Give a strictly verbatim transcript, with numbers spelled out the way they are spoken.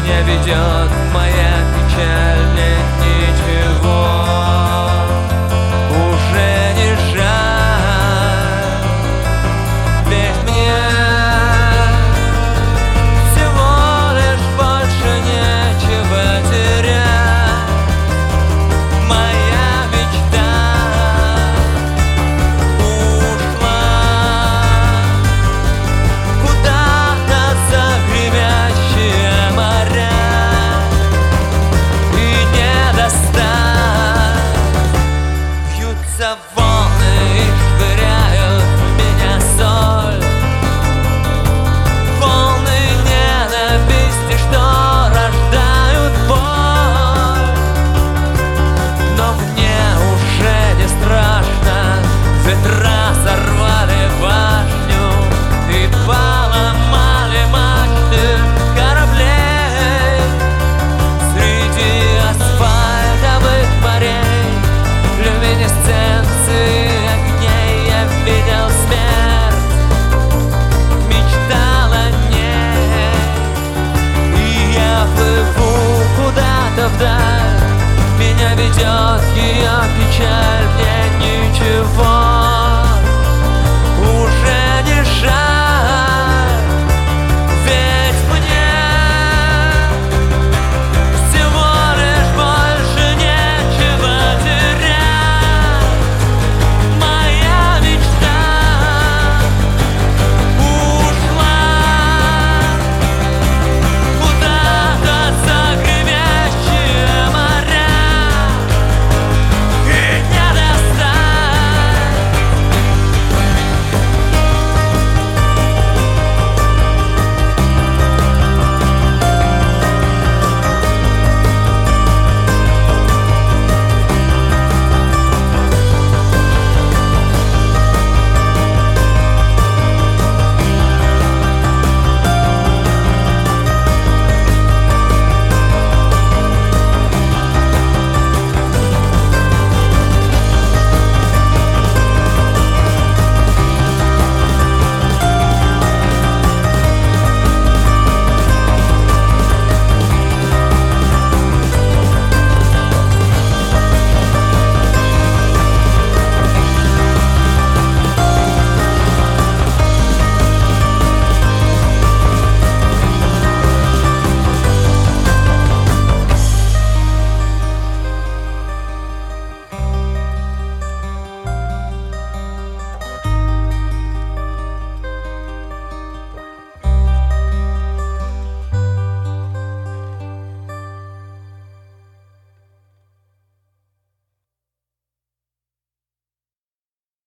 меня ведет моя печаль, мне ничего уже не жаль, ведь мне всего лишь больше нечего терять. Моя мечта ушла куда-то за гремящие моря, и не достать. Бьются волны и швыряют в меня соль, волны ненависти, что рождают боль. Но мне уже не страшно, ветра сорвали башню и поломали мачты кораблей. Среди асфальтовых морей, люминесценции огней, я видел смерть, мечтал о ней. И я плыву куда-то вдаль, меня ведет ее печаль.